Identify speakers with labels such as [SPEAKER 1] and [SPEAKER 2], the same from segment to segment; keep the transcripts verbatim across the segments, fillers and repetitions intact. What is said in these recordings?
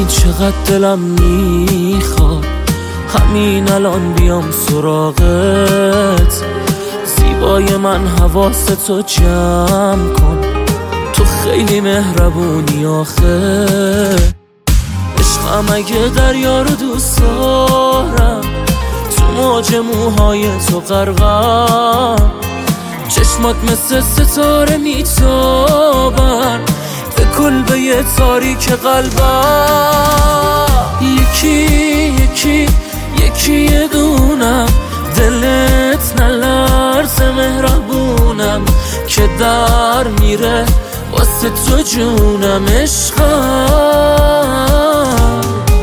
[SPEAKER 1] میدونی چقدر دلم میخواد همین الان بیام سراغت. زیبای من حواستو جمع کن، تو خیلی مهربونی آخه. عشقم اگه دریا رو دوست دارم، تو موج موهای تو غرقم. چشمات مثل ستاره میتابن به کلبه تاریک قلبم. یکی یکی یکی یه دونم، دلت نلرزه مهربونم که در میره واسه تو جونم. عشقم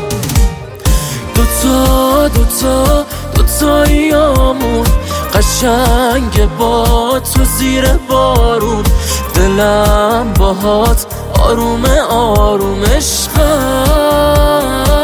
[SPEAKER 1] دوتا دوتا دوتاییامون قشنگ با تو زیر بارون. دلم باهات آروم آروم. عشقم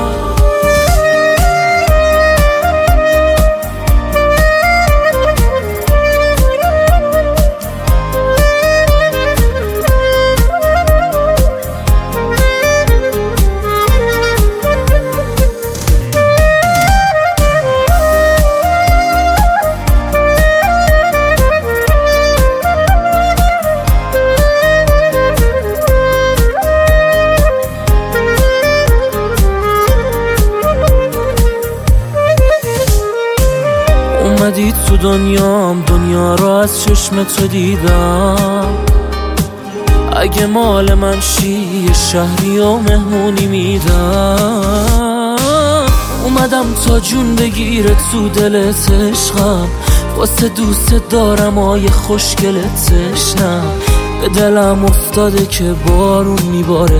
[SPEAKER 1] اومدی تو دنیام، دنیا را از چشم تو دیدم. اگه مال من شی یه شهری و مهمونی میدم. اومدم تا جون بگیره تو دلت عشقم، واسه دوست دارم آیه خوشگلت تشنم. به دلم افتاده که بارون میباره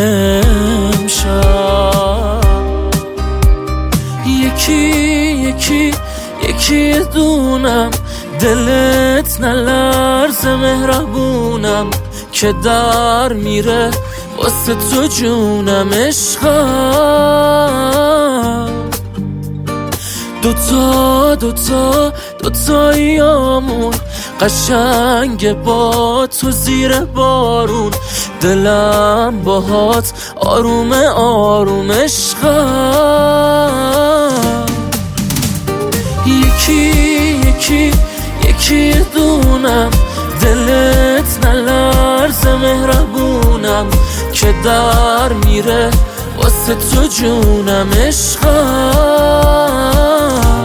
[SPEAKER 1] امشب. یکی یکی یکی دونم، دلت نلرزه مهربونم که در میره واسه تو جونم. عشقم دوتا دوتا دوتاییامون قشنگ با تو زیر بارون. دلم باهات آروم آروم. عشقم یکی یکی یکی دونم، دلت نلرزه مهربونم که در میره واسه تو جونم. عشقم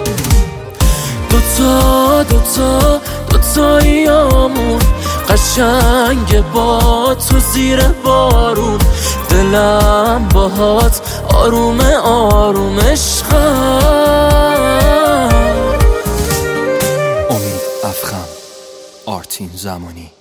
[SPEAKER 1] دوتا دوتا دوتاییامون قشنگ با تو زیر بارون. دلم باهات آروم آروم. عشقم
[SPEAKER 2] امید افخم، آرتین زمانی.